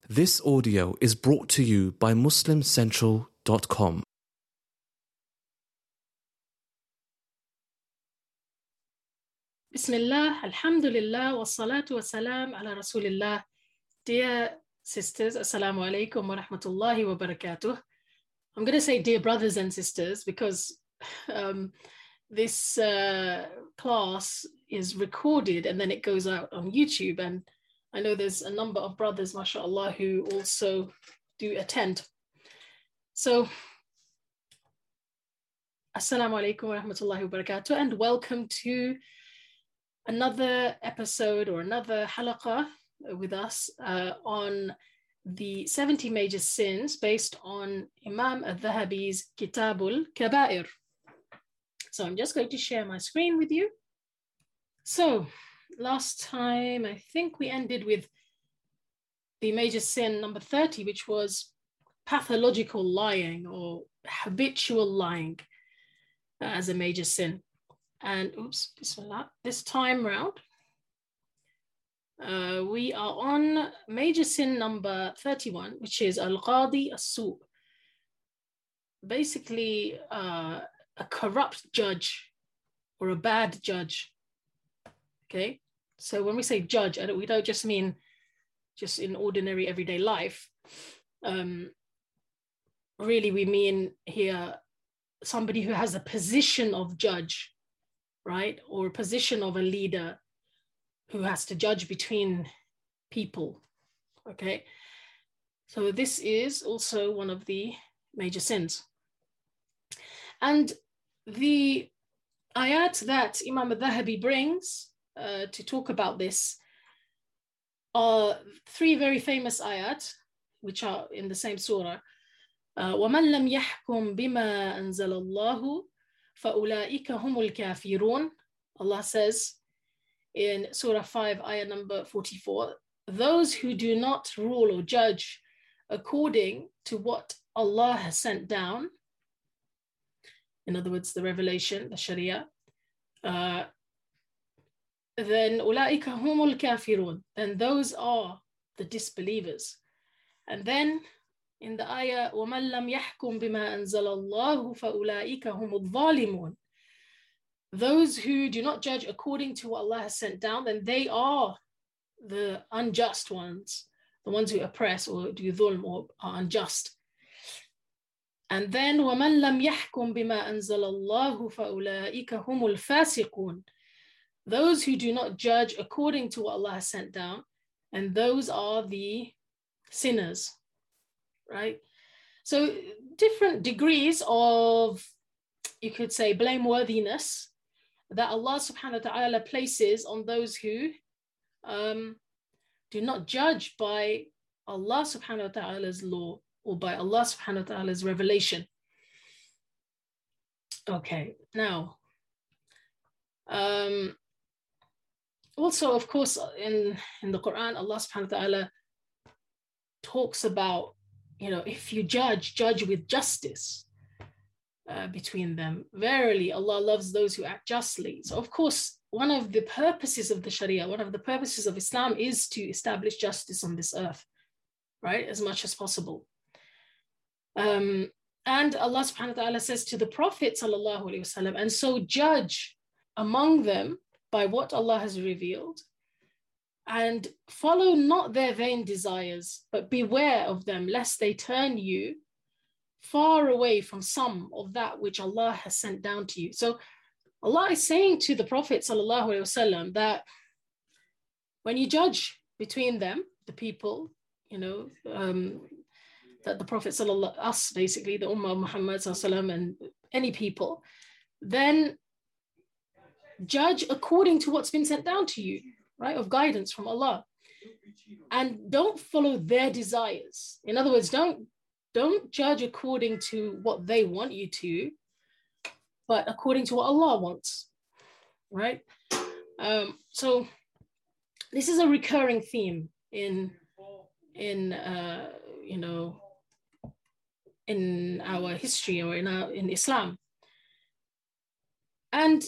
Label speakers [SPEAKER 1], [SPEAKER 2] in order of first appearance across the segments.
[SPEAKER 1] This audio is brought to you by MuslimCentral.com.
[SPEAKER 2] Bismillah, alhamdulillah, wa salatu wa salam ala rasulillah. Dear sisters, assalamu alaikum wa rahmatullahi wa barakatuh. I'm going to say dear brothers and sisters because this class is recorded and then it goes out on YouTube, and I know there's a number of brothers, mashallah, who also do attend. So, assalamu alaikum wa rahmatullahi wa barakatuh, and welcome to another episode or another halaqah with us on the 70 major sins based on Imam al-Dhahabi's Kitabul Kabair. So I'm just going to share my screen with you. So last time, I think we ended with the major sin number 30, which was pathological lying or habitual lying as a major sin. And oops, bismillah, this time round, we are on major sin number 31, which is al-qadi as-su'. Basically, a corrupt judge or a bad judge. Okay, so when we say judge, we don't just mean just in ordinary everyday life. Really, we mean here somebody who has a position of judge, right? Or a position of a leader who has to judge between people, okay? So this is also one of the major sins. And the ayat that Imam al-Dhahabi brings to talk about this are three very famous ayat, which are in the same surah. وَمَنْ لَمْ يَحْكُمْ بِمَا أَنزَلَ اللَّهُ فَأُولَٰئِكَ هُمُ الْكَافِرُونَ. Allah says in Surah 5, ayah number 44, those who do not rule or judge according to what Allah has sent down, in other words, the revelation, the Sharia, then أُولَٰئِكَ هُمُ الْكَافِرُونَ, then those are the disbelievers. And then in the ayah, وَمَنْ لَمْ يَحْكُمْ بِمَا أَنزَلَ اللَّهُ فَأُولَٰئِكَ هُمُ الظَّالِمُونَ, those who do not judge according to what Allah has sent down, then they are the unjust ones, the ones who oppress or do dhulm or are unjust. And then وَمَنْ لَمْ يَحْكُمْ بِمَا أَنزَلَ اللَّهُ فَأُولَٰئِكَ هُمُ الْفَاسِقُونَ, those who do not judge according to what Allah has sent down, and those are the sinners, right? So different degrees of, you could say, blameworthiness that Allah subhanahu wa ta'ala places on those who do not judge by Allah subhanahu wa ta'ala's law or by Allah subhanahu wa ta'ala's revelation. Okay, now, also, of course, in the Quran, Allah subhanahu wa ta'ala talks about, you know, if you judge with justice between them. Verily, Allah loves those who act justly. So, of course, one of the purposes of the Sharia, one of the purposes of Islam is to establish justice on this earth, right, as much as possible. And Allah subhanahu wa ta'ala says to the Prophet sallallahu alaihi wasallam, and so judge among them by what Allah has revealed, and follow not their vain desires, but beware of them, lest they turn you far away from some of that which Allah has sent down to you. So Allah is saying to the Prophet sallallahu alaihi wasallam that when you judge between them, the people, you know, that the Prophet sallallahu, us basically, the Ummah of Muhammad sallallahu alaihi wasallam, and any people, then judge according to what's been sent down to you, right, of guidance from Allah, and don't follow their desires. In other words, don't judge according to what they want you to, but according to what Allah wants, right? So this is a recurring theme in you know, in our history or in Islam. And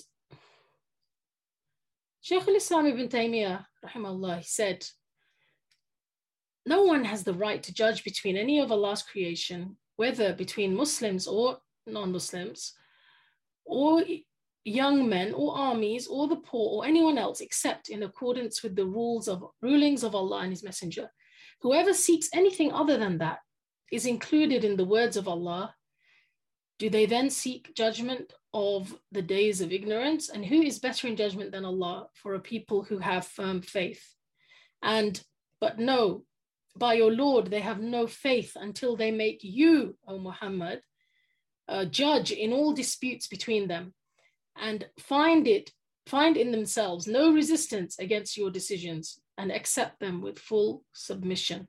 [SPEAKER 2] Shaykh al-Islam ibn Taymiyyah, rahimahullah, he said, no one has the right to judge between any of Allah's creation, whether between Muslims or non-Muslims, or young men or armies or the poor or anyone else, except in accordance with the rulings of Allah and His Messenger. Whoever seeks anything other than that is included in the words of Allah. Do they then seek judgment of the days of ignorance? And who is better in judgment than Allah for a people who have firm faith? But no, by your Lord, they have no faith until they make you, O Muhammad, judge in all disputes between them, and find in themselves no resistance against your decisions, and accept them with full submission.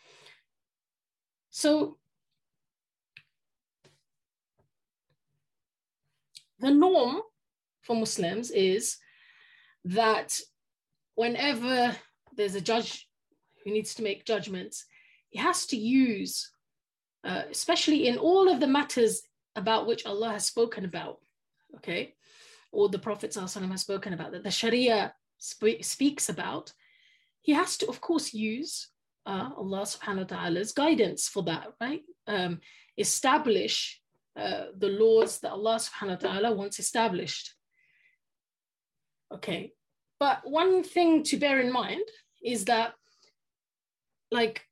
[SPEAKER 2] So the norm for Muslims is that whenever there's a judge who needs to make judgments, he has to use, especially in all of the matters about which Allah has spoken about, okay, or the Prophet ﷺ has spoken about, that the Sharia speaks about, he has to, of course, use Allah subhanahu wa ta'ala's guidance for that, right? Establish the laws that Allah subhanahu wa ta'ala wants established. Okay, but one thing to bear in mind is that, like,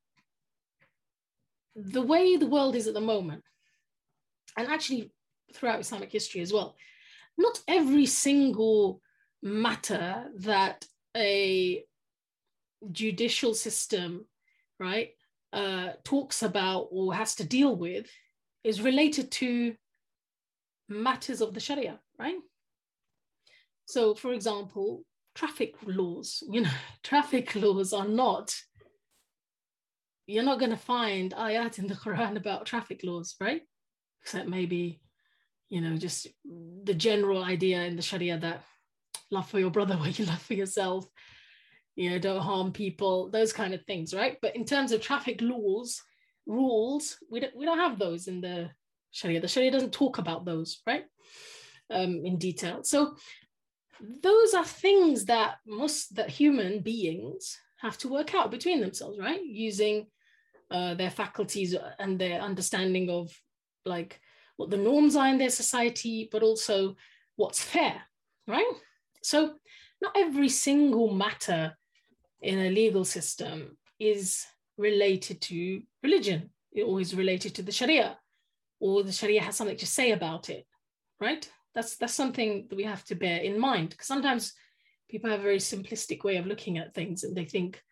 [SPEAKER 2] the way the world is at the moment, and actually throughout Islamic history as well, not every single matter that a judicial system, right, talks about or has to deal with is related to matters of the Sharia, right? So, for example, traffic laws, traffic laws are not, you're not going to find ayat in the Quran about traffic laws, right? Except maybe, just the general idea in the Sharia that love for your brother what you love for yourself, don't harm people, those kind of things, right? But in terms of traffic laws, rules, we don't have those in the Sharia. The Sharia doesn't talk about those, right? In detail. So those are things that human beings have to work out between themselves, right? Using their faculties and their understanding of, like, what the norms are in their society, but also what's fair, right? So not every single matter in a legal system is related to religion, or is related to the Sharia, or the Sharia has something to say about it, right? That's something that we have to bear in mind, because sometimes people have a very simplistic way of looking at things, and they think,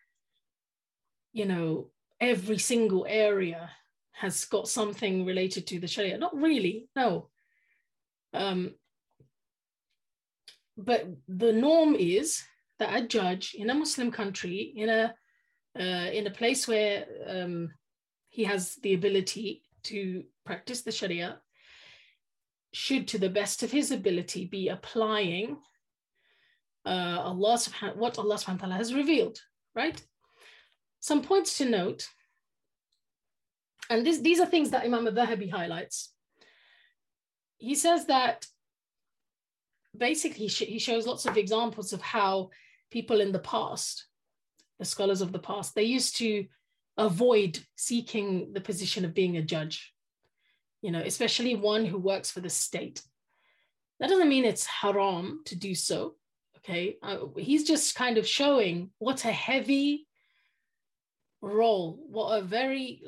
[SPEAKER 2] every single area has got something related to the Sharia. Not really, no. But the norm is that a judge in a Muslim country, in a place where he has the ability to practice the Sharia, should, to the best of his ability, be applying what Allah subhanahu wa ta'ala has revealed, right? Some points to note, and these are things that Imam al-Dhahabi highlights. He says that basically he shows lots of examples of how people in the past, the scholars of the past, they used to avoid seeking the position of being a judge, especially one who works for the state. That doesn't mean it's haram to do so, okay? He's just kind of showing what a heavy role, what a very,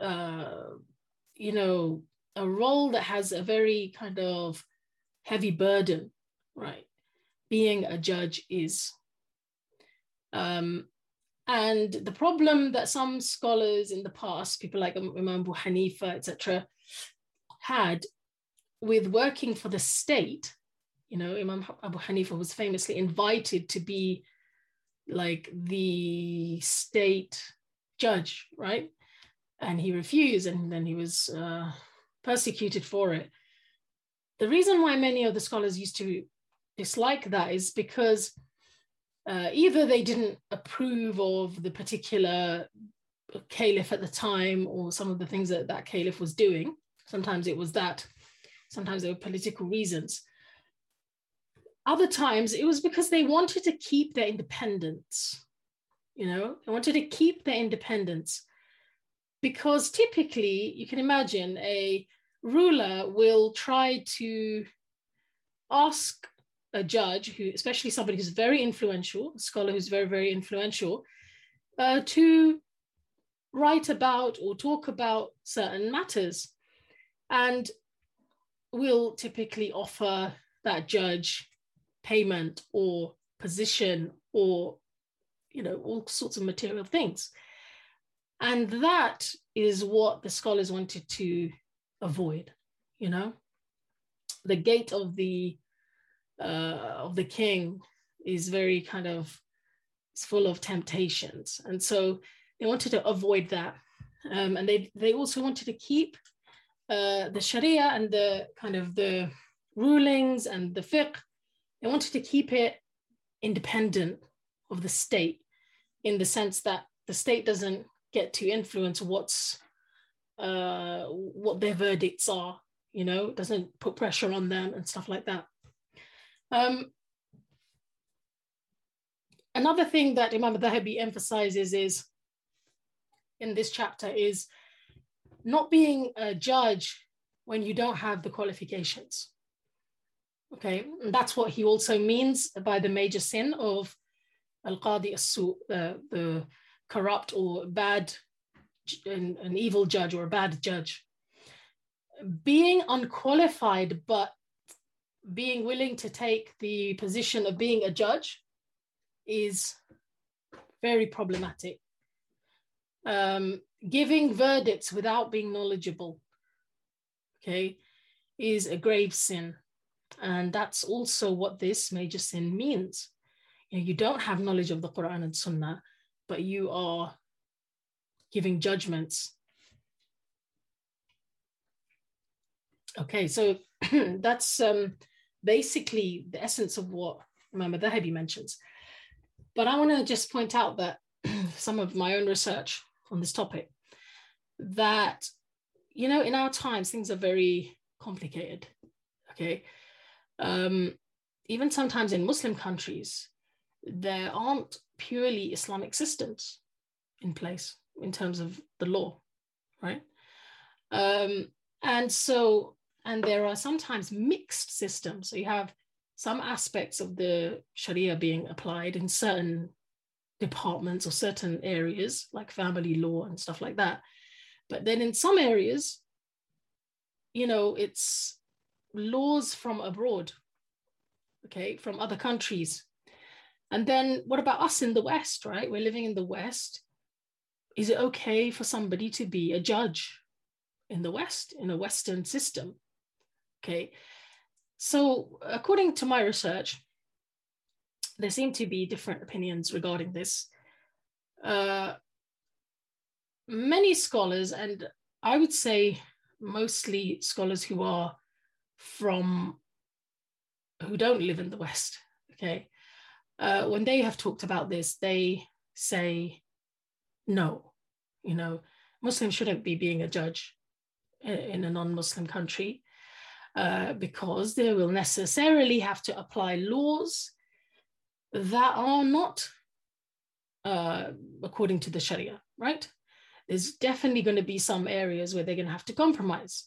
[SPEAKER 2] a role that has a very kind of heavy burden, right? Being a judge is. And the problem that some scholars in the past, people like Imam Abu Hanifa, etc., had with working for the state, Imam Abu Hanifa was famously invited to be like the state judge, right? And he refused, and then he was persecuted for it. The reason why many of the scholars used to dislike that is because either they didn't approve of the particular caliph at the time, or some of the things that caliph was doing. Sometimes it was that, sometimes there were political reasons. Other times it was because they wanted to keep their independence. They wanted to keep their independence, because typically you can imagine a ruler will try to ask a judge, who, especially somebody who's very influential, a scholar who's very, very influential, to write about or talk about certain matters, and will typically offer that judge payment or position or all sorts of material things. And that is what the scholars wanted to avoid. The gate of the king is very it's full of temptations, and so they wanted to avoid that. And they also wanted to keep the Sharia and the rulings and the fiqh. They wanted to keep it independent of the state, in the sense that the state doesn't get to influence what their verdicts are, doesn't put pressure on them and stuff like that. Another thing that Imam al-Dhahabi emphasizes is in this chapter is not being a judge when you don't have the qualifications. Okay, and that's what he also means by the major sin of al-Qadi as-Su, the corrupt or bad, an evil judge or a bad judge. Being unqualified but being willing to take the position of being a judge is very problematic. Giving verdicts without being knowledgeable, okay, is a grave sin. And that's also what this major sin means. You don't have knowledge of the Quran and Sunnah, but you are giving judgments. Okay, so that's basically the essence of what Imam al-Dhahabi mentions. But I want to just point out that some of my own research on this topic, that, in our times, things are very complicated, okay? Even sometimes in Muslim countries, there aren't purely Islamic systems in place in terms of the law, right? And there are sometimes mixed systems. So you have some aspects of the Sharia being applied in certain departments or certain areas, like family law and stuff like that. But then in some areas, it's laws from abroad, okay, from other countries. And then what about us in the West, right? We're living in the West. Is it okay for somebody to be a judge in the West, in a Western system? Okay. So according to my research, there seem to be different opinions regarding this. Many scholars, and I would say mostly scholars who don't live in the West, okay, when they have talked about this, they say, no, Muslims shouldn't be being a judge in a non-Muslim country, because they will necessarily have to apply laws that are not according to the Sharia, right? There's definitely going to be some areas where they're going to have to compromise.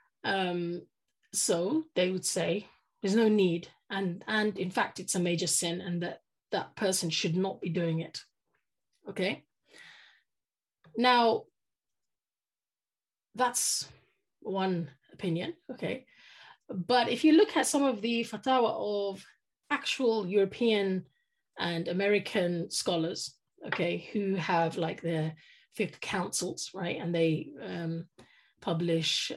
[SPEAKER 2] So they would say there's no need, and in fact it's a major sin, and that person should not be doing it. Okay. Now, that's one opinion, okay? But if you look at some of the fatwa of actual European and American scholars, okay, who have like their fiqh councils, right? And they publish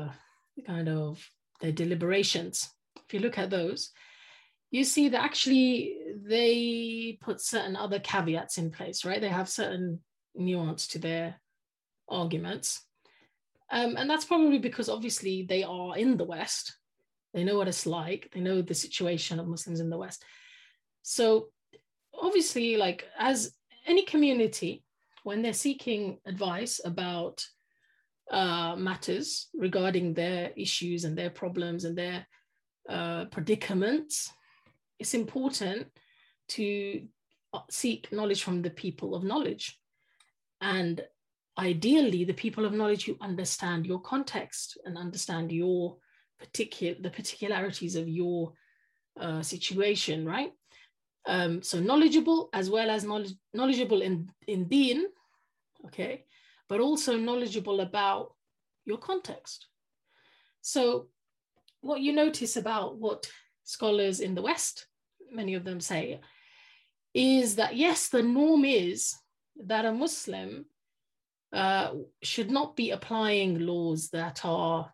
[SPEAKER 2] their deliberations. If you look at those, you see that actually they put certain other caveats in place, right? They have certain nuance to their arguments. And that's probably because obviously they are in the West. They know what it's like. They know the situation of Muslims in the West. So obviously, like as any community, when they're seeking advice about matters regarding their issues and their problems and their predicaments, it's important to seek knowledge from the people of knowledge. And ideally, the people of knowledge who understand your context and understand the particularities of your situation, right? So knowledgeable, as well as knowledgeable in deen, okay, but also knowledgeable about your context. So what you notice about what scholars in the West, many of them say, is that yes, the norm is that a Muslim should not be applying laws that are,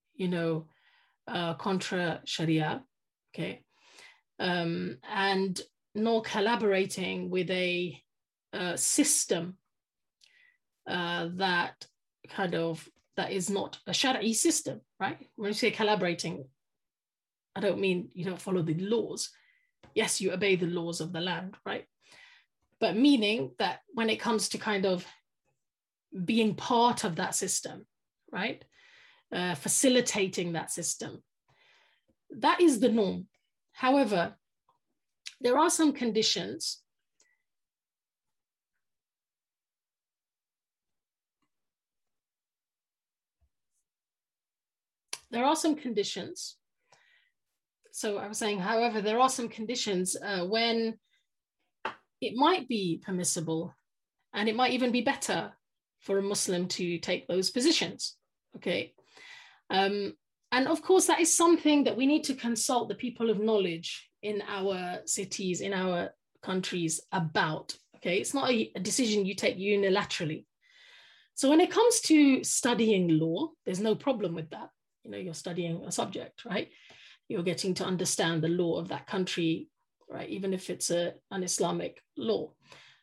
[SPEAKER 2] contra Sharia, okay, and nor collaborating with a system that is not a Shari'i system, right? When you say collaborating, I don't mean you don't follow the laws. Yes, you obey the laws of the land, right? But meaning that when it comes to kind of being part of that system, right? Facilitating that system, that is the norm. However, there are some conditions So I was saying, however, there are some conditions when it might be permissible and it might even be better for a Muslim to take those positions, okay? And of course, that is something that we need to consult the people of knowledge in our cities, in our countries about, okay? It's not a decision you take unilaterally. So when it comes to studying law, there's no problem with that. You're studying a subject, right? You're getting to understand the law of that country, right? Even if it's an Islamic law.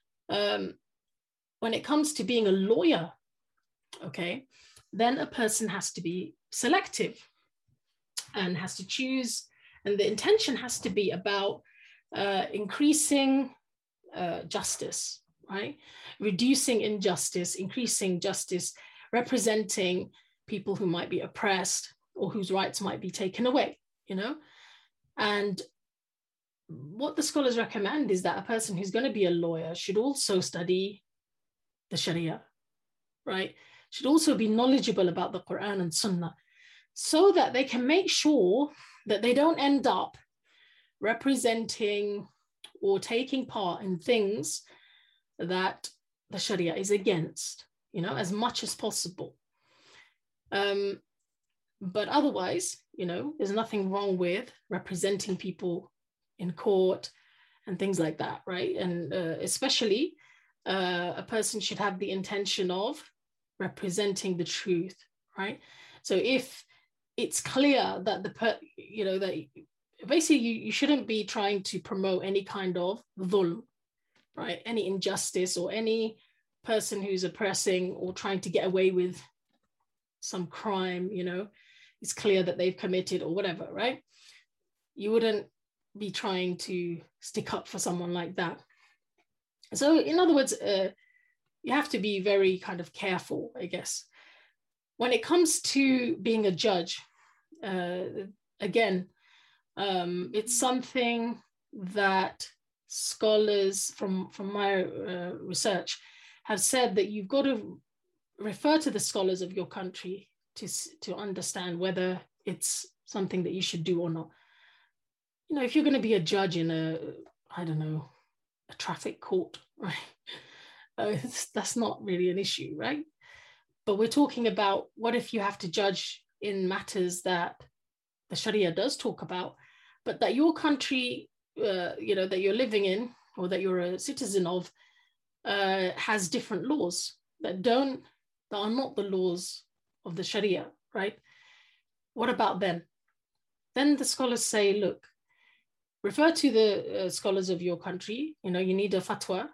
[SPEAKER 2] When it comes to being a lawyer, okay, then a person has to be selective and has to choose, and the intention has to be about increasing justice, right? Reducing injustice, increasing justice, representing people who might be oppressed or whose rights might be taken away, And what the scholars recommend is that a person who's going to be a lawyer should also study the Sharia, right? Should also be knowledgeable about the Quran and Sunnah, so that they can make sure that they don't end up representing or taking part in things that the Sharia is against, as much as possible. But otherwise, there's nothing wrong with representing people in court and things like that, right? And especially a person should have the intention of representing the truth, right? So if it's clear that that basically you shouldn't be trying to promote any kind of dhulm, right? Any injustice or any person who's oppressing or trying to get away with some crime, it's clear that they've committed or whatever, right? You wouldn't be trying to stick up for someone like that. So in other words, you have to be very kind of careful, I guess. When it comes to being a judge, again, it's something that scholars from my research have said that you've got to refer to the scholars of your country to understand whether it's something that you should do or not. If you're going to be a judge in a traffic court, right? That's not really an issue, right? But we're talking about what if you have to judge in matters that the Sharia does talk about, but that your country, that you're living in or that you're a citizen of, has different laws that are not the laws of the Sharia, right? What about then? Then the scholars say, look, refer to the scholars of your country. You need a fatwa.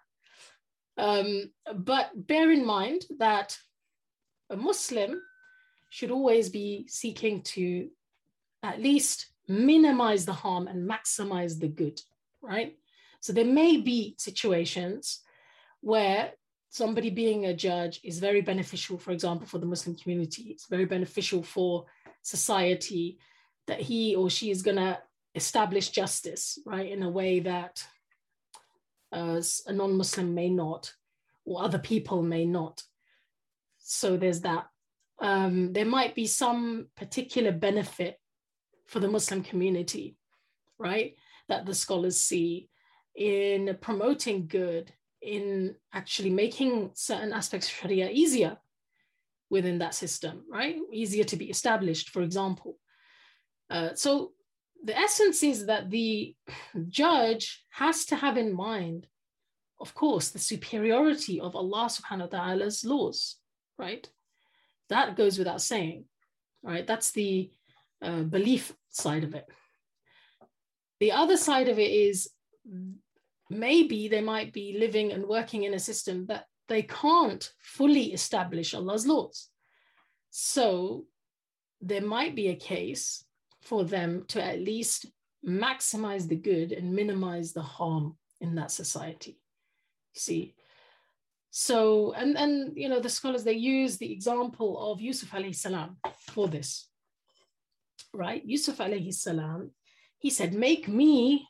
[SPEAKER 2] But bear in mind that a Muslim should always be seeking to at least minimize the harm and maximize the good, right? So there may be situations where somebody being a judge is very beneficial, for example, for the Muslim community. It's very beneficial for society that he or she is going to establish justice, right, in a way that as a non-Muslim may not, or other people may not. So there's that. There might be some particular benefit for the Muslim community, right, that the scholars see in promoting good, in actually making certain aspects of Sharia easier within that system, right? Easier to be established, for example. So the essence is that the judge has to have in mind, of course, the superiority of Allah subhanahu wa ta'ala's laws, right? That goes without saying, right? That's the belief side of it. The other side of it is maybe they might be living and working in a system that they can't fully establish Allah's laws. So there might be a case for them to at least maximize the good and minimize the harm in that society. You see? So, and you know, the scholars, they use the example of Yusuf alayhi salam for this, right? Yusuf alayhi salam, he said, make me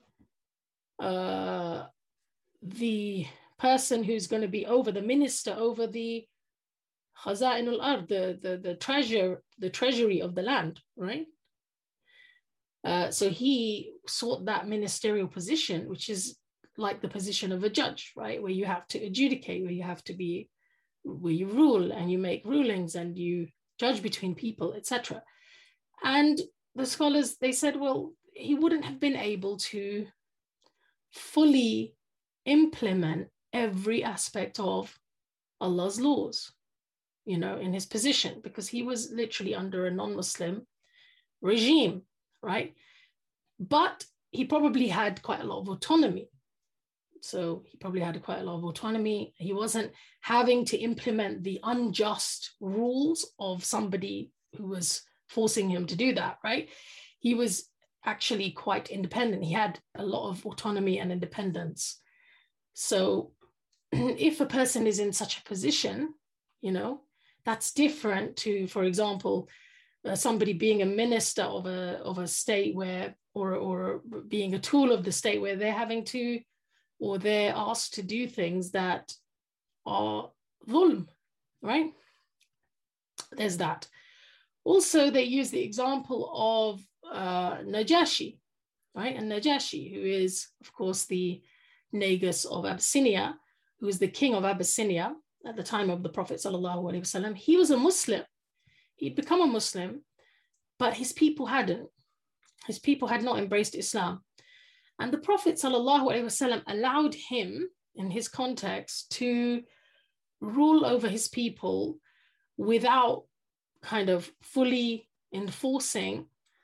[SPEAKER 2] the person who's going to be over, the minister over the khaza'inul ard, the treasury of the land, right? So he sought that ministerial position, which is like the position of a judge, right? Where you have to adjudicate, where you rule and you make rulings and you judge between people, etc. And the scholars, they said, well, he wouldn't have been able to fully implement every aspect of Allah's laws, you know, in his position, because he was literally under a non-Muslim regime, right? But he probably had quite a lot of autonomy. So he probably had quite a lot of autonomy. He wasn't having to implement the unjust rules of somebody who was forcing him to do that, right? He was actually quite independent. He had a lot of autonomy and independence. So if a person is in such a position, you know, that's different to, for example, somebody being a minister of a state where, or being a tool of the state where they're having to, or they're asked to do things that are dhulm, right? There's that. Also, they use the example of Najashi, right? And Najashi, who is, of course, the Negus of Abyssinia, who is the king of Abyssinia at the time of the Prophet sallallahu alaihi wasallam. He was a Muslim. He'd become a Muslim, but his people hadn't. His people had not embraced Islam. And the Prophet sallallahu alaihi wasallam allowed him, in his context, to rule over his people without kind of fully enforcing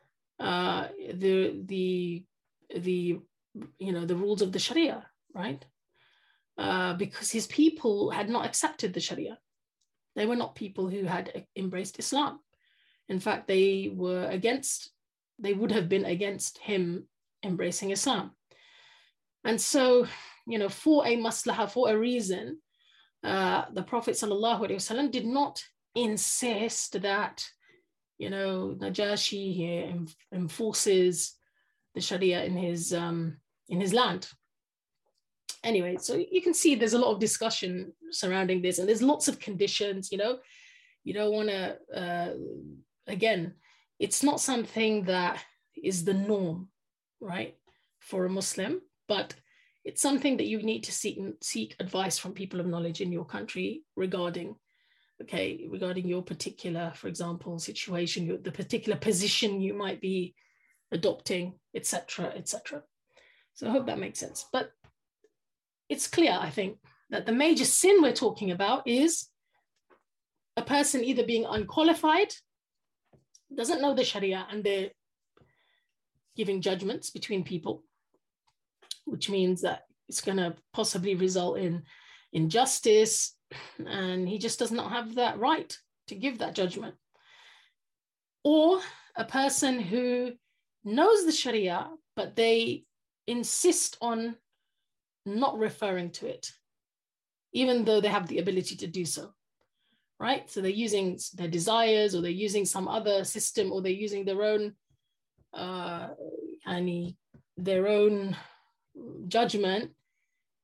[SPEAKER 2] the rules of the Sharia, right? Because his people had not accepted the Sharia. They were not people who had embraced Islam. In fact, they would have been against him embracing Islam. And so, you know, for a maslahah, for a reason, the Prophet sallallahu alaihi wasallam did not insist that, you know, Najashi here enforces the Sharia in his land. Anyway, so you can see there's a lot of discussion surrounding this, and there's lots of conditions, you know. You don't want to, again, it's not something that is the norm, right, for a Muslim, but it's something that you need to seek advice from people of knowledge in your country regarding your particular, for example, situation, the particular position you might be adopting, etc., etc. So I hope that makes sense. But it's clear, I think, that the major sin we're talking about is a person either being unqualified, doesn't know the Sharia, and they're giving judgments between people, which means that it's going to possibly result in injustice, and he just does not have that right to give that judgment. Or a person who knows the Sharia, but they insist on not referring to it, even though they have the ability to do so, right? So they're using their desires, or they're using some other system, or they're using their own judgment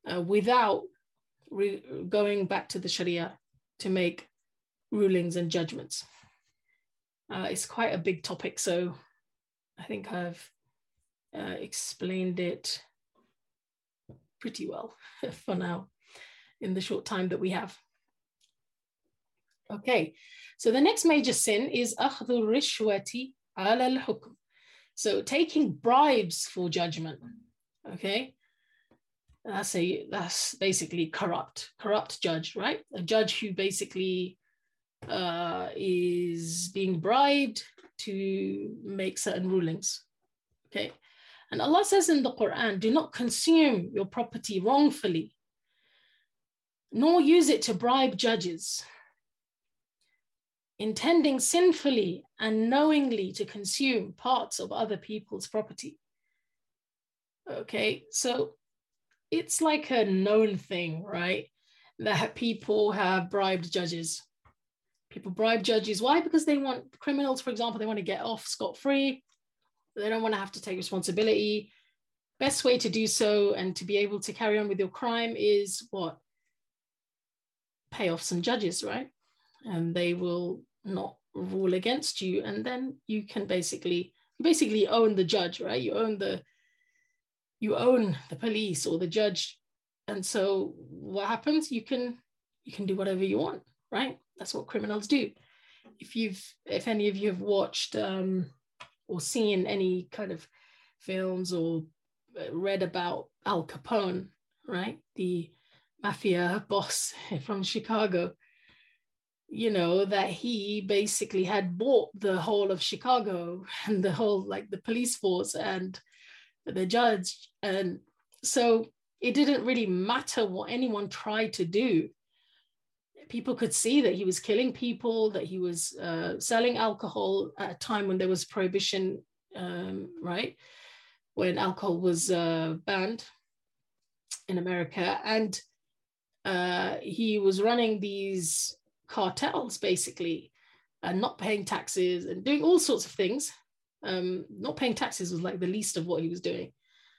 [SPEAKER 2] without going back to the Sharia to make rulings and judgments. It's quite a big topic, so I think I've explained it pretty well for now in the short time that we have. Okay, so the next major sin is akhdhu rishwati ala al-hukm. So taking bribes for judgment. Okay, that's basically corrupt judge, right? A judge who basically is being bribed to make certain rulings. Okay, and Allah says in the Quran, do not consume your property wrongfully, nor use it to bribe judges, intending sinfully and knowingly to consume parts of other people's property. Okay, so it's like a known thing, right? That people have bribed judges. People bribe judges. Why? Because they want criminals, for example, they want to get off scot-free. They don't want to have to take responsibility. Best way to do so and to be able to carry on with your crime is what? Pay off some judges, right? And they will not rule against you. And then you can basically own the judge, right? You own the police or the judge. And so what happens? You can do whatever you want, right? That's what criminals do. If any of you have watched or seen any kind of films or read about Al Capone, right? The mafia boss from Chicago, you know, that he basically had bought the whole of Chicago and the whole, like, the police force and the judge. And so it didn't really matter what anyone tried to do. People could see that he was killing people, that he was selling alcohol at a time when there was prohibition, right? When alcohol was banned in America. And he was running these cartels, basically, and not paying taxes and doing all sorts of things. Not paying taxes was like the least of what he was doing.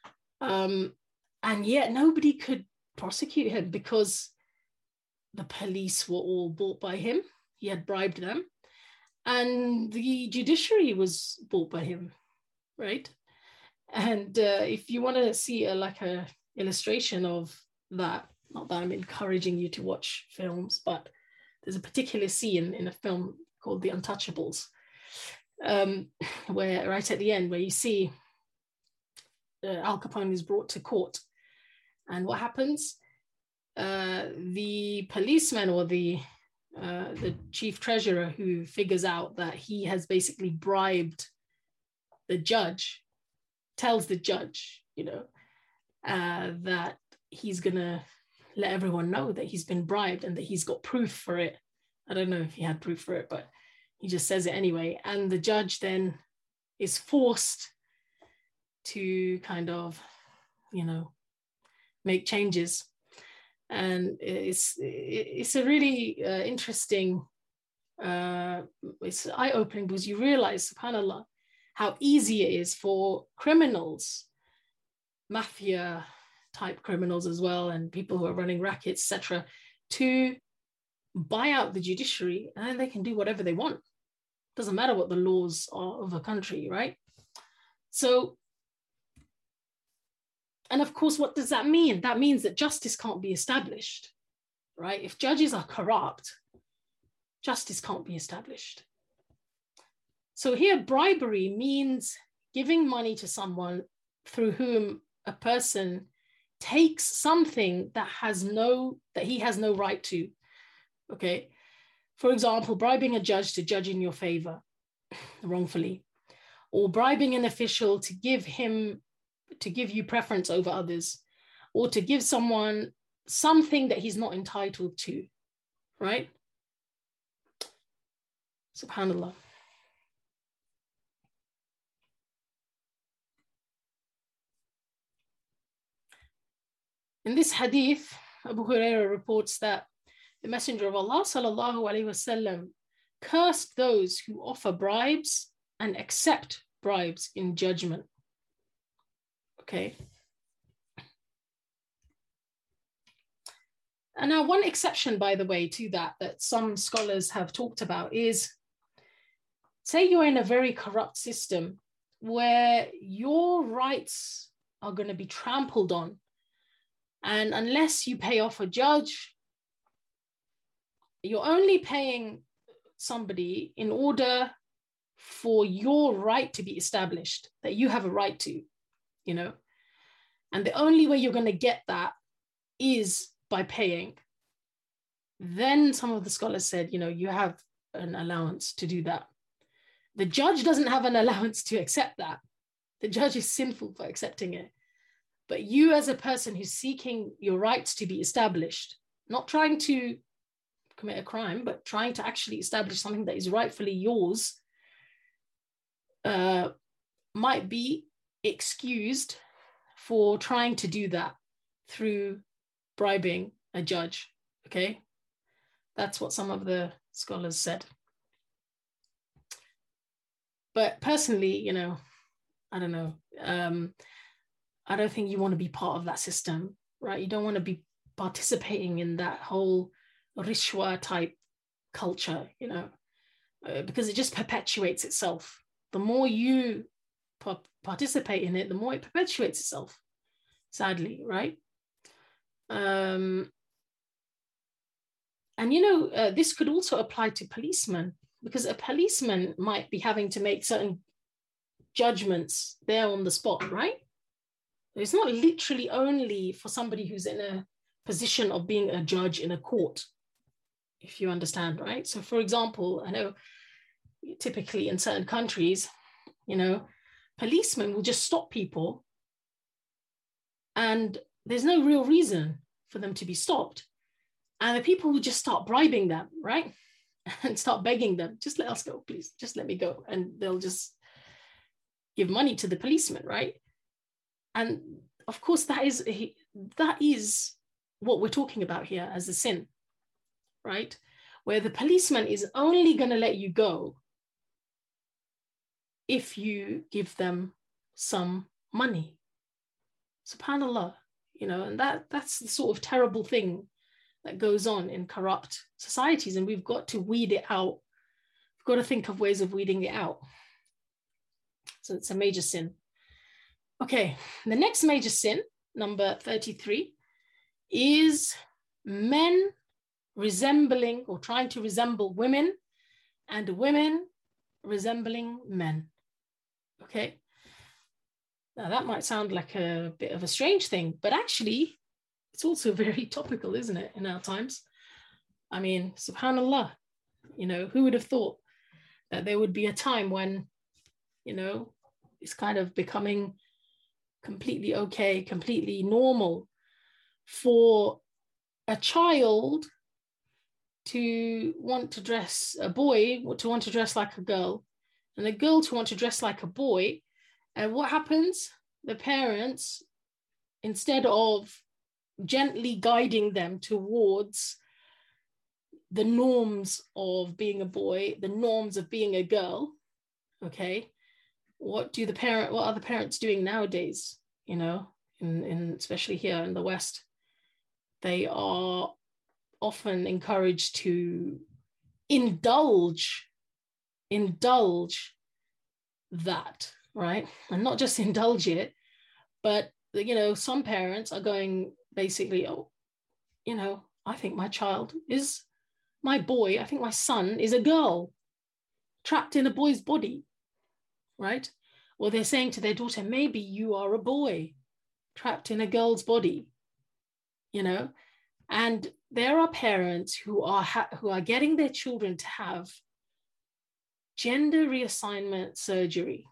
[SPEAKER 2] And yet nobody could prosecute him because the police were all bought by him. He had bribed them. And the judiciary was bought by him, right? And if you want to see a illustration of that, not that I'm encouraging you to watch films, but there's a particular scene in a film called The Untouchables, where right at the end, where you see Al Capone is brought to court. And what happens? The policeman or the chief treasurer who figures out that he has basically bribed the judge tells the judge, you know, that he's gonna let everyone know that he's been bribed and that he's got proof for it. I don't know if he had proof for it, but he just says it anyway. And the judge then is forced to kind of, you know, make changes. And it's a really interesting, it's eye-opening, because you realize, subhanAllah, how easy it is for criminals, mafia type criminals as well, and people who are running rackets, etc., to buy out the judiciary, and then they can do whatever they want. Doesn't matter what the laws are of a country, right? So, and of course, what does that mean? That means that justice can't be established, right? If judges are corrupt, justice can't be established. So here, bribery means giving money to someone through whom a person takes something that he has no right to. Okay. For example, bribing a judge to judge in your favor wrongfully, or bribing an official to give you preference over others, or to give someone something that he's not entitled to, right? SubhanAllah. In this hadith, Abu Hurairah reports that the Messenger of Allah sallallahu alaihi wasallam cursed those who offer bribes and accept bribes in judgment. Okay. And now one exception, by the way, to that some scholars have talked about is, say you're in a very corrupt system where your rights are going to be trampled on. And unless you pay off a judge, you're only paying somebody in order for your right to be established, that you have a right to, you know. And the only way you're going to get that is by paying. Then some of the scholars said, you know, you have an allowance to do that. The judge doesn't have an allowance to accept that. The judge is sinful for accepting it. But you as a person who's seeking your rights to be established, not trying to commit a crime, but trying to actually establish something that is rightfully yours, might be excused for trying to do that through bribing a judge, okay? That's what some of the scholars said. But personally, you know, I don't know. I don't think you want to be part of that system, right? You don't want to be participating in that whole rishwa type culture, you know, because it just perpetuates itself. The more you participate in it, the more it perpetuates itself, sadly, right? And, you know, this could also apply to policemen, because a policeman might be having to make certain judgments there on the spot, right? It's not literally only for somebody who's in a position of being a judge in a court, if you understand, right? So for example, I know typically in certain countries, you know, policemen will just stop people and there's no real reason for them to be stopped. And the people will just start bribing them, right? And start begging them, just let us go, please, just let me go. And they'll just give money to the policeman, right? And of course, that is what we're talking about here as a sin, right? Where the policeman is only going to let you go if you give them some money. SubhanAllah, you know, and that's the sort of terrible thing that goes on in corrupt societies, and we've got to weed it out. We've got to think of ways of weeding it out. So it's a major sin. Okay, the next major sin, number 33, is men resembling or trying to resemble women and women resembling men. Okay, now that might sound like a bit of a strange thing, but actually it's also very topical, isn't it, in our times? I mean, subhanallah, you know, who would have thought that there would be a time when, you know, it's kind of becoming completely okay, completely normal for a child to want to dress, a boy to want to dress like a girl, and a girl to want to dress like a boy. And what happens? The parents, instead of gently guiding them towards the norms of being a boy, the norms of being a girl, okay, what are the parents doing nowadays? You know, in especially here in the West, they are often encouraged to indulge that, right? And not just indulge it, but, you know, some parents are going basically, oh, you know, I think my child is my boy, I think my son is a girl trapped in a boy's body, right? Or they're saying to their daughter, maybe you are a boy trapped in a girl's body, you know? And there are parents who are getting their children to have gender reassignment surgery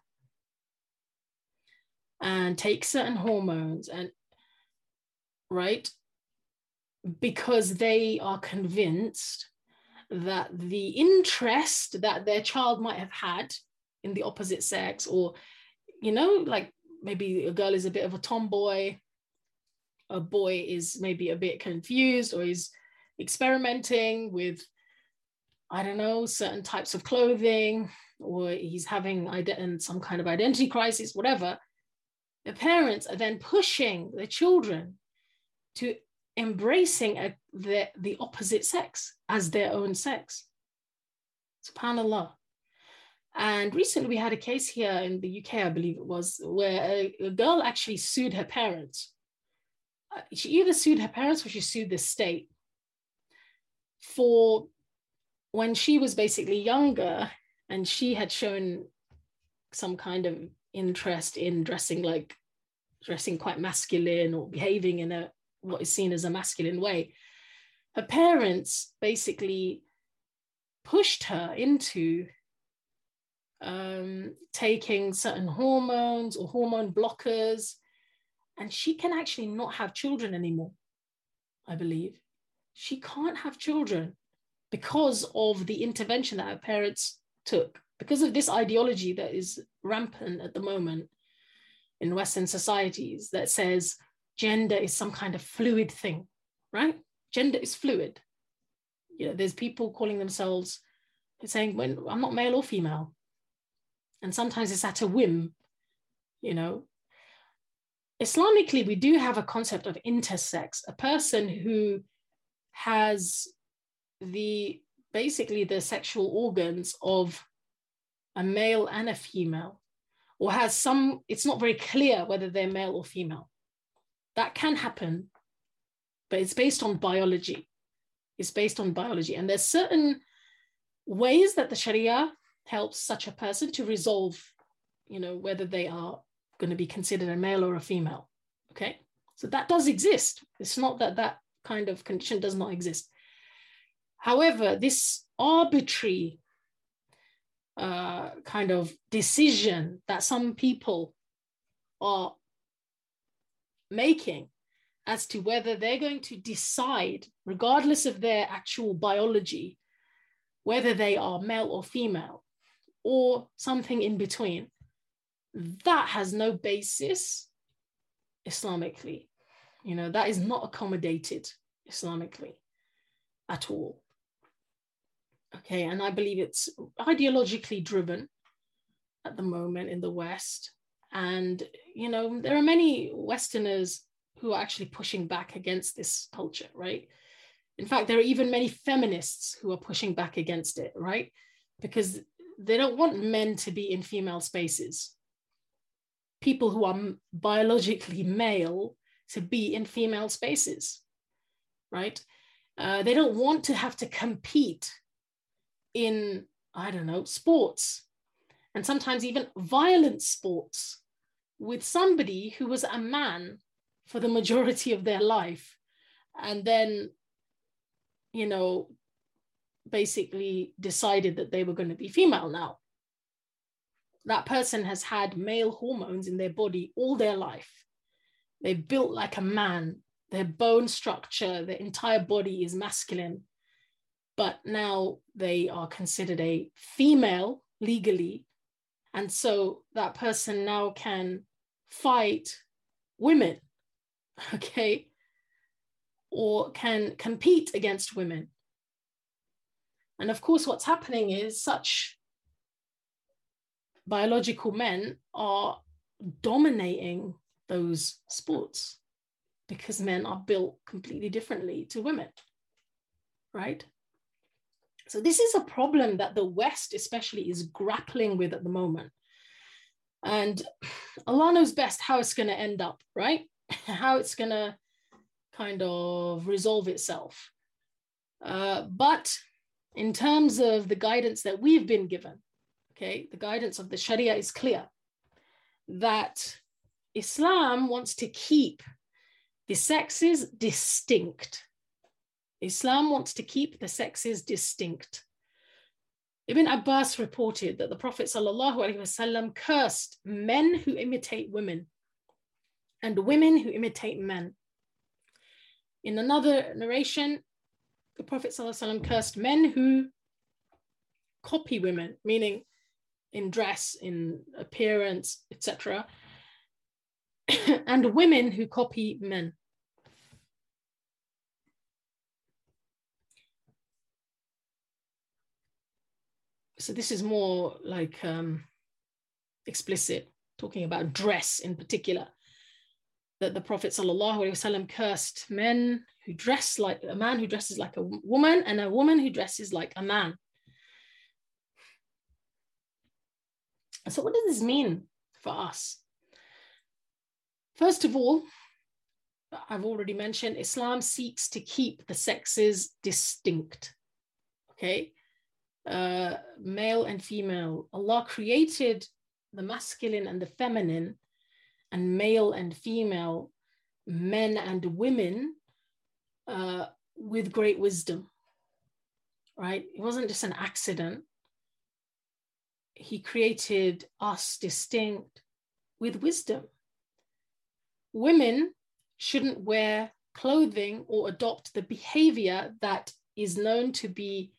[SPEAKER 2] and take certain hormones, and right, because they are convinced that the interest that their child might have had in the opposite sex, or, you know, like maybe a girl is a bit of a tomboy, a boy is maybe a bit confused, or is experimenting with, I don't know, certain types of clothing, or he's having some kind of identity crisis, whatever. The parents are then pushing the children to embracing the opposite sex as their own sex. SubhanAllah. And recently we had a case here in the UK, I believe it was, where a girl actually sued her parents. She either sued her parents or she sued the state for when she was basically younger and she had shown some kind of interest in dressing quite masculine or behaving in what is seen as a masculine way. Her parents basically pushed her into taking certain hormones or hormone blockers, and she can actually not have children anymore, I believe. She can't have children because of the intervention that her parents took, because of this ideology that is rampant at the moment in Western societies that says gender is some kind of fluid thing, right? Gender is fluid. You know, there's people calling themselves, saying, well, I'm not male or female. And sometimes it's at a whim, you know. Islamically, we do have a concept of intersex, a person who has basically the sexual organs of a male and a female, or has some, it's not very clear whether they're male or female. That can happen, but it's based on biology. It's based on biology. And there's certain ways that the Sharia helps such a person to resolve, you know, whether they are going to be considered a male or a female. Okay, so that does exist. It's not that that kind of condition does not exist. However, this arbitrary kind of decision that some people are making as to whether they're going to decide, regardless of their actual biology, whether they are male or female or something in between, that has no basis Islamically. You know, that is not accommodated Islamically at all. Okay, and I believe it's ideologically driven at the moment in the West. And, you know, there are many Westerners who are actually pushing back against this culture, right? In fact, there are even many feminists who are pushing back against it, right? Because they don't want men to be in female spaces. People who are biologically male to be in female spaces, right? They don't want to have to compete in, I don't know, sports, and sometimes even violent sports with somebody who was a man for the majority of their life, and then, you know, basically decided that they were going to be female now. That person has had male hormones in their body all their life. They're built like a man. Their bone structure, their entire body is masculine. But now they are considered a female legally. And so that person now can fight women, okay? Or can compete against women. And of course, what's happening is such biological men are dominating those sports because men are built completely differently to women, right? So this is a problem that the West especially is grappling with at the moment. And Allah knows best how it's going to end up, right? How it's going to kind of resolve itself. But in terms of the guidance that we've been given, okay, the guidance of the Sharia is clear that Islam wants to keep the sexes distinct. Islam wants to keep the sexes distinct. Ibn Abbas reported that the Prophet ﷺ cursed men who imitate women and women who imitate men. In another narration, the Prophet ﷺ cursed men who copy women, meaning in dress, in appearance, etc., and women who copy men. So this is more like explicit, talking about dress in particular. that the Prophet ﷺ cursed men who dress like a man who dresses like a woman and a woman who dresses like a man. So what does this mean for us? First of all, I've already mentioned Islam seeks to keep the sexes distinct. Okay, male and female. Allah created the masculine and the feminine, and male and female, men and women, with great wisdom, right? It wasn't just an accident. He created us distinct with wisdom. Women shouldn't wear clothing or adopt the behavior that is known to be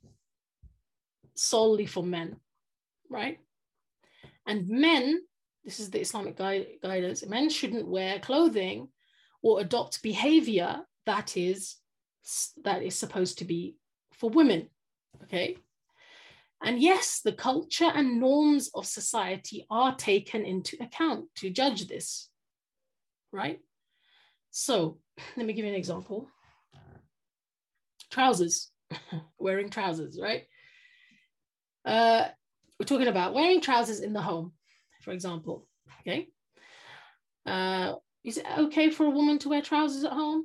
[SPEAKER 2] solely for men, right? And men, this is the Islamic guidance, men shouldn't wear clothing or adopt behavior that is supposed to be for women, okay? And yes, the culture and norms of society are taken into account to judge this, right? So let me give you an example. Trousers, wearing trousers, right? We're talking about wearing trousers in the home, for example, okay? Is it okay for a woman to wear trousers at home?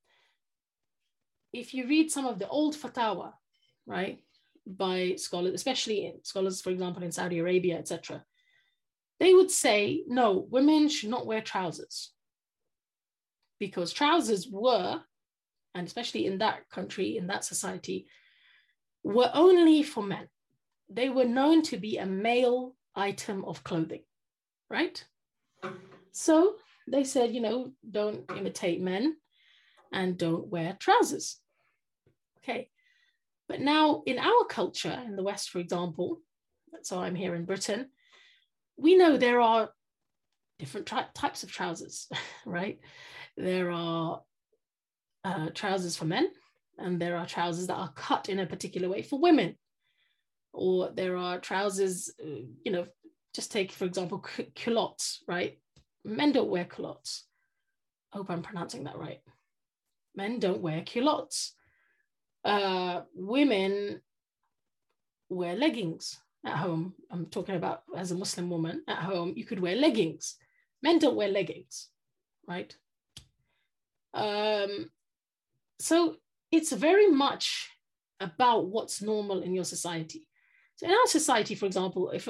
[SPEAKER 2] If you read some of the old fatwa, right, by scholars, especially scholars, for example, in Saudi Arabia, etc., they would say, no, women should not wear trousers, because trousers were, and especially in that country, in that society, were only for men. They were known to be a male item of clothing, right? So they said, you know, don't imitate men and don't wear trousers. Okay. But now in our culture, in the West, for example, so I'm here in Britain, we know there are different types of trousers, right? There are trousers for men, and there are trousers that are cut in a particular way for women. Or there are trousers, you know, just take, for example, culottes, right? Men don't wear culottes. I hope I'm pronouncing that right. Men don't wear culottes. Women wear leggings at home. I'm talking about as a Muslim woman at home, you could wear leggings. Men don't wear leggings, right? So it's very much about what's normal in your society. So in our society, for example, if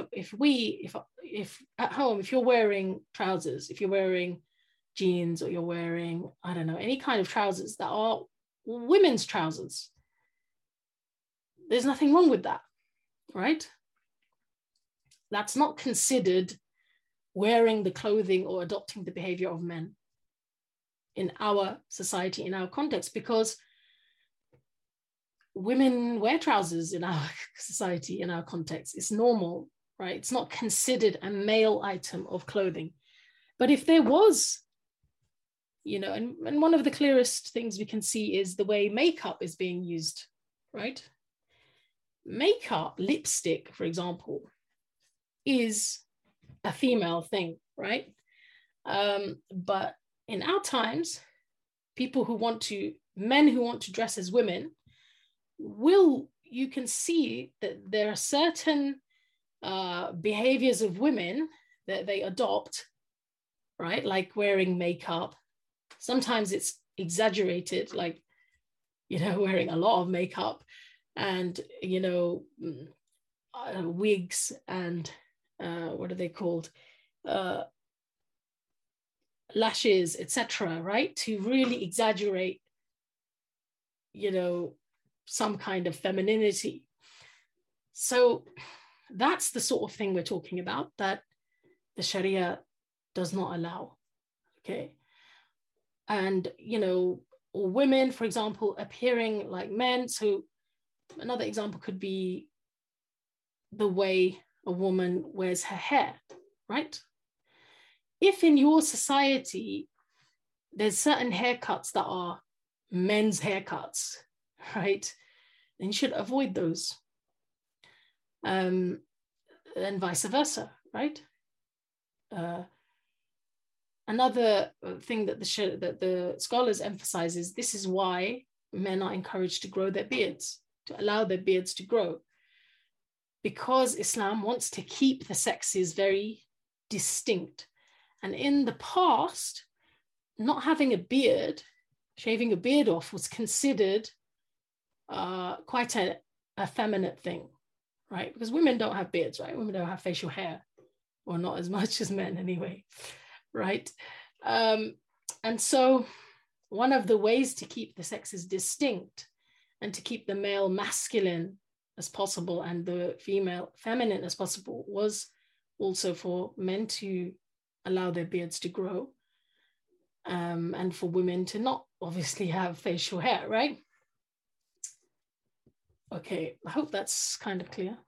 [SPEAKER 2] at home, if you're wearing trousers, if you're wearing jeans, or you're wearing, I don't know, any kind of trousers that are women's trousers, there's nothing wrong with that, right? That's not considered wearing the clothing or adopting the behavior of men in our society, in our context, because women wear trousers in our society, in our context. It's normal, right? It's not considered a male item of clothing. But if there was, you know, and one of the clearest things we can see is the way makeup is being used, right? Makeup, lipstick, for example, is a female thing, right? But in our times, men who want to dress as women, you can see that there are certain behaviors of women that they adopt, right? Like wearing makeup. Sometimes it's exaggerated, like, you know, wearing a lot of makeup and, you know, wigs and what are they called? Lashes, etc., right? To really exaggerate, you know, some kind of femininity. So that's the sort of thing we're talking about that the Sharia does not allow, okay? And, you know, women, for example, appearing like men. So another example could be the way a woman wears her hair, right? If in your society, there's certain haircuts that are men's haircuts, right? Then you should avoid those. And vice versa, right? Another thing that the scholars emphasize is this is why men are encouraged to grow their beards, to allow their beards to grow, because Islam wants to keep the sexes very distinct. And in the past, not having a beard, shaving a beard off, was considered quite a effeminate thing, right? Because women don't have beards, right? Women don't have facial hair, or not as much as men anyway, right? And so one of the ways to keep the sexes distinct and to keep the male masculine as possible and the female feminine as possible was also for men to allow their beards to grow, and for women to not obviously have facial hair, right? Okay, I hope that's kind of clear.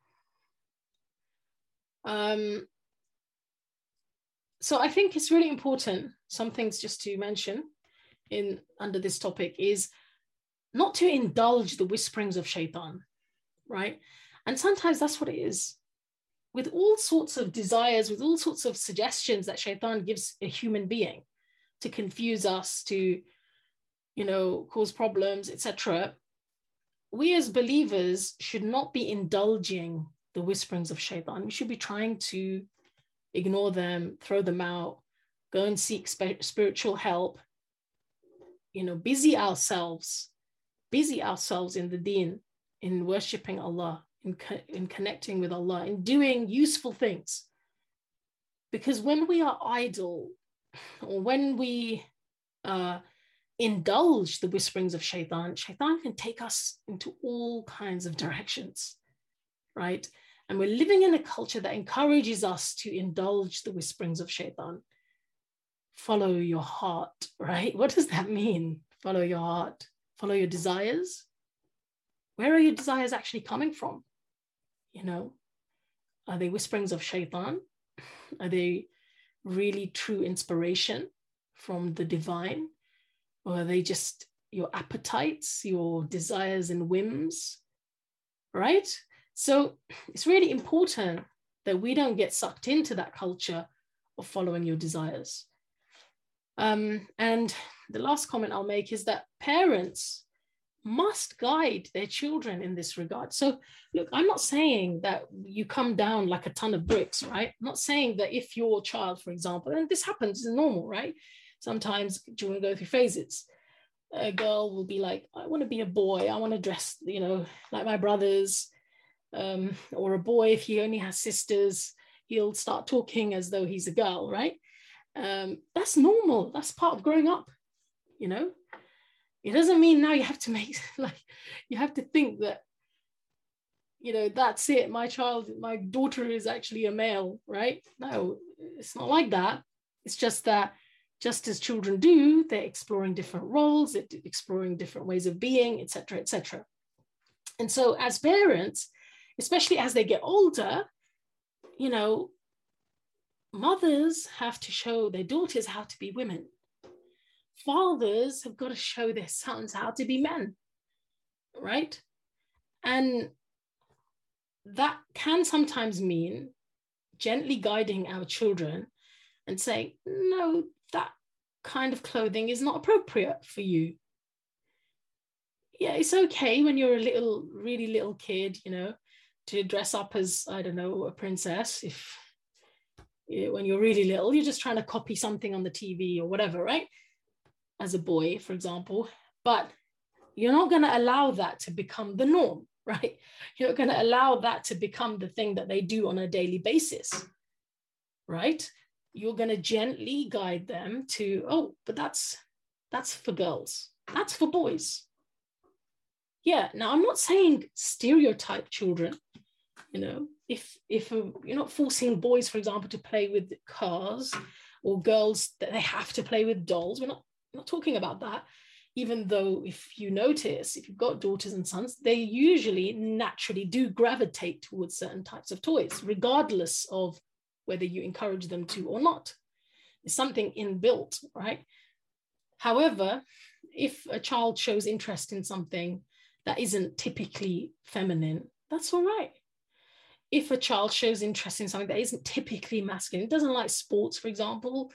[SPEAKER 2] So I think it's really important, some things just to mention under this topic is not to indulge the whisperings of shaitan, right? And sometimes that's what it is. With all sorts of desires, with all sorts of suggestions that shaitan gives a human being to confuse us, to, cause problems, etc., we as believers should not be indulging the whisperings of shaitan. We should be trying to ignore them, throw them out, go and seek spiritual help, busy ourselves in the deen, in worshiping Allah, in connecting with Allah, in doing useful things. Because when we are idle, or when we indulge the whisperings of shaitan can take us into all kinds of directions, right? And we're living in a culture that encourages us to indulge the whisperings of shaitan. Follow your heart, right? What does that mean? Follow your heart, follow your desires. Where are your desires actually coming from? Are they whisperings of shaitan? Are they really true inspiration from the divine? Or are they just your appetites, your desires and whims, right? So it's really important that we don't get sucked into that culture of following your desires. And the last comment I'll make is that parents must guide their children in this regard. So look, I'm not saying that you come down like a ton of bricks, right? I'm not saying that if your child, for example, and this happens, it's normal, right? Sometimes children go through phases. A girl will be like, I want to be a boy. I want to dress, like my brothers. Or a boy, if he only has sisters, he'll start talking as though he's a girl, right? That's normal. That's part of growing up, It doesn't mean now you have to you have to think that, that's it. My daughter is actually a male, right? No, it's not like that. It's just that just as children do, they're exploring different roles, they're exploring different ways of being, etc., etc. And so as parents, especially as they get older, mothers have to show their daughters how to be women. Fathers have got to show their sons how to be men, right? And that can sometimes mean gently guiding our children and saying, no, that kind of clothing is not appropriate for you. Yeah, it's okay when you're a really little kid, to dress up as, I don't know, a princess. When you're really little, you're just trying to copy something on the TV or whatever, right? As a boy, for example. But you're not going to allow that to become the norm, right? You're not going to allow that to become the thing that they do on a daily basis, right? You're going to gently guide them to, oh, but that's for girls. That's for boys. Yeah, now I'm not saying stereotype children, if you're not forcing boys, for example, to play with cars, or girls that they have to play with dolls. We're not talking about that, even though if you notice, if you've got daughters and sons, they usually naturally do gravitate towards certain types of toys, regardless of whether you encourage them to or not. It's something inbuilt, right? However, if a child shows interest in something that isn't typically feminine, that's all right. If a child shows interest in something that isn't typically masculine, doesn't like sports, for example,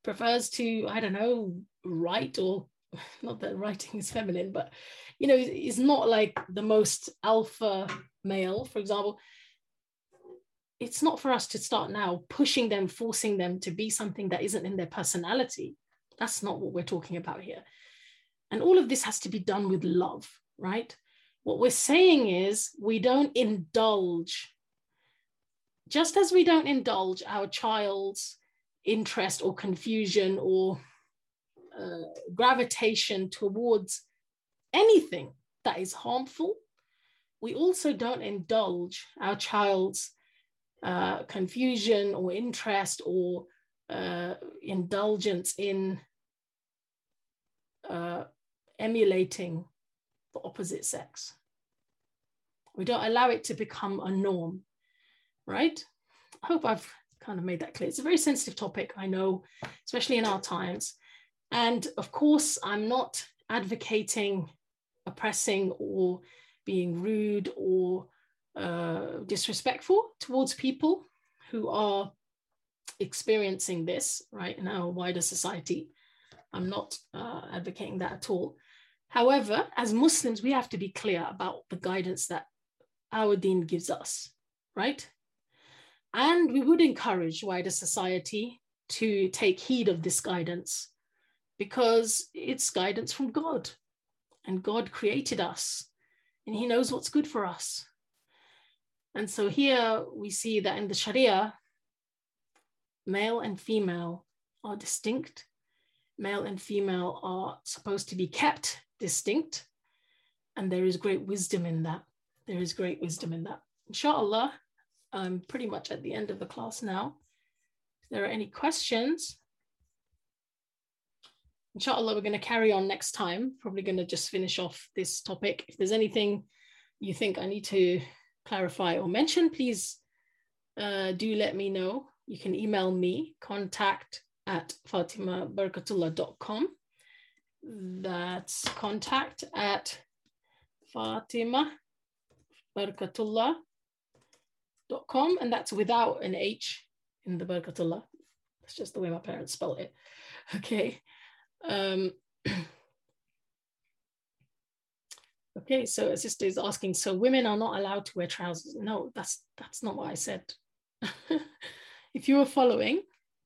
[SPEAKER 2] prefers to, I don't know, write, or not that writing is feminine, but, you know, is not like the most alpha male, for example. It's not for us to start now pushing them, forcing them to be something that isn't in their personality. That's not what we're talking about here. And all of this has to be done with love, right? What we're saying is we don't indulge, just as we don't indulge our child's interest or confusion or gravitation towards anything that is harmful, we also don't indulge our child's confusion or interest or indulgence in emulating the opposite sex. We don't allow it to become a norm, right? I hope I've kind of made that clear. It's a very sensitive topic, I know, especially in our times. And of course, I'm not advocating oppressing or being rude or disrespectful towards people who are experiencing this, right, in our wider society. I'm not advocating that at all. However, as Muslims, we have to be clear about the guidance that our deen gives us, right? And we would encourage wider society to take heed of this guidance, because it's guidance from God, and God created us and he knows what's good for us. And so here we see that in the Sharia, male and female are distinct. Male and female are supposed to be kept distinct. And there is great wisdom in that. There is great wisdom in that. Inshallah, I'm pretty much at the end of the class now. If there are any questions, inshallah, we're going to carry on next time. Probably going to just finish off this topic. If there's anything you think I need to clarify or mention, please do let me know. You can email me, contact@fatimabarkatullah.com. That's contact@fatimabarkatullah.com, and that's without an H in the Barkatullah. That's just the way my parents spelled it. Okay. Okay, so a sister is asking, so women are not allowed to wear trousers? No, that's not what I said. If you were following,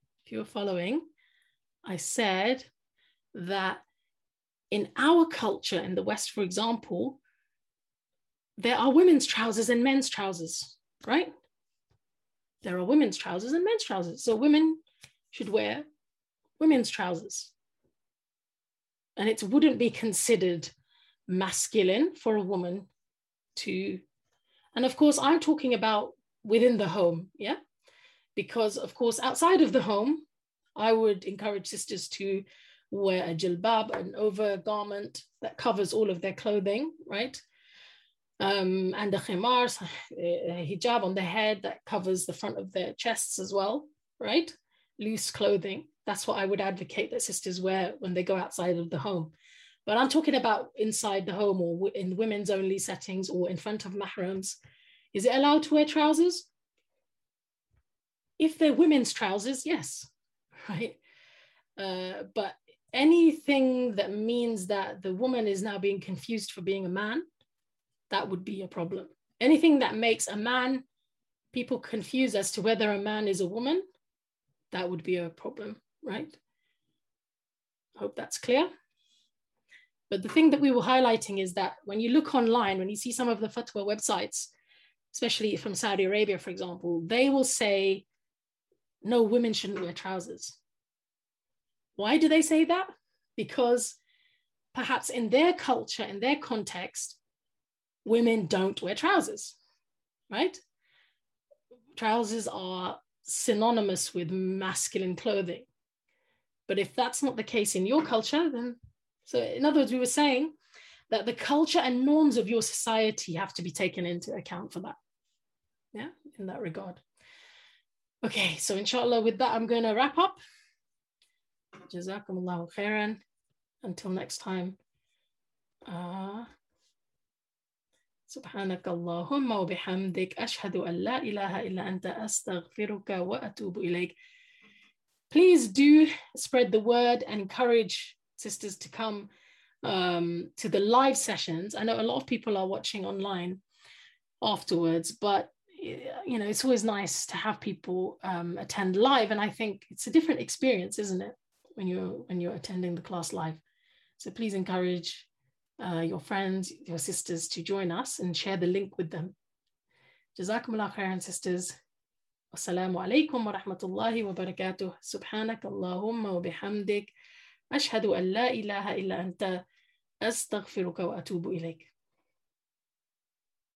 [SPEAKER 2] I said that in our culture in the West, for example, there are women's trousers and men's trousers, right? There are women's trousers and men's trousers. So women should wear women's trousers. And it wouldn't be considered masculine for a woman to, and of course, I'm talking about within the home, yeah? Because of course, outside of the home, I would encourage sisters to wear a jilbab, an overgarment that covers all of their clothing, right? And a khimar, a hijab on the head that covers the front of their chests as well, right? Loose clothing. That's what I would advocate that sisters wear when they go outside of the home. But I'm talking about inside the home or in women's only settings or in front of mahrams. Is it allowed to wear trousers? If they're women's trousers, yes, right? But anything that means that the woman is now being confused for being a man, that would be a problem. Anything that makes a man, people confused as to whether a man is a woman, that would be a problem, right? I hope that's clear. But the thing that we were highlighting is that when you look online, when you see some of the fatwa websites, especially from Saudi Arabia, for example, they will say, no, women shouldn't wear trousers. Why do they say that? Because perhaps in their culture, in their context, women don't wear trousers, right? Trousers are synonymous with masculine clothing. But if that's not the case in your culture, then, so in other words, we were saying that the culture and norms of your society have to be taken into account for that. Yeah, in that regard. Okay, so inshallah, with that, I'm going to wrap up. Jazakumullahu khairan. Until next time. سبحانك اللهم وبحمدك أشهد أن لا إله إلا أنت أستغفرك وأتوب إليك. please do spread the word and encourage sisters to come to the live sessions. I know a lot of people are watching online afterwards, but you know, it's always nice to have people attend live, and I think it's a different experience, isn't it, when you're attending the class live. So please encourage your friends, your sisters to join us and share the link with them. Jazakumullah khairan, sisters. Wassalamu alaikum wa rahmatullahi wa barakatuh. Subhanak Allahumma wa bihamdik. Ashhadu an la ilaha illa anta. Astaghfiruka wa atubu ilayk.